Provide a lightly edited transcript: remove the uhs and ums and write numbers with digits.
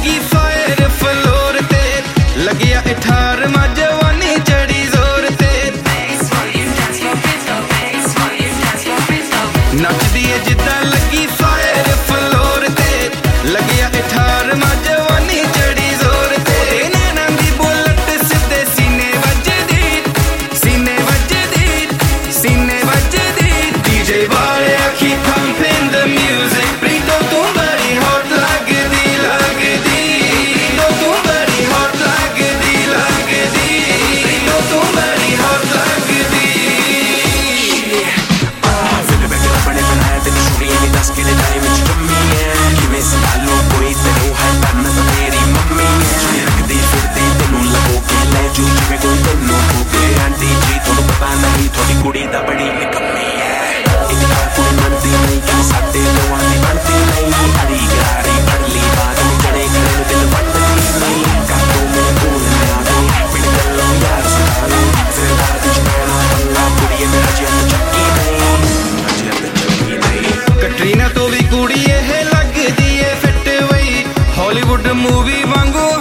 लगी fire floor ते लगिया 18वां जवानी चढ़ी जोर ते नचदी है जिद्दां लगी फायर फ्लोर ते लगिया 18वां जवानी चढ़ी जोर ते नैनां दी बुलट सिद्धे सीने वजदी डीजे वाले keep pumping the music Preeto तू बड़ी hot लगदी प्रीतो तू बड़ी hot लगदी प्रीतो तू बड़ी hot लगदी फिर मैं अपने बनाया तेरी छुड़ियां नहीं 10 के टाइम विच जम्मी है किवें संभालो कोई तेनू है बनना तो तेरी मम्मी है रखदी फिरदी तेनू लगो के ले जू जिवें कोई तेनू भूखे आंटी जी थोनू पता नहीं थोड़ी कुड़ी दा बड़ी निकम्मी है कुड़ी मनदी नहीं कि साडे लोआं दी बनदी नहीं अड़ी गरारी पड़ली बात नहीं जड़े करे नु दिल वटदी नहीं काटो मेरे कोल में आ गई बिन गल्लों यार सुना फिर रात च पैना पंगा कुड़ी मेरा जिया चक्की नहीं कटरीना तो भी कुड़ी है लगदी है फिट वही हॉलीवुड मूवी वांगू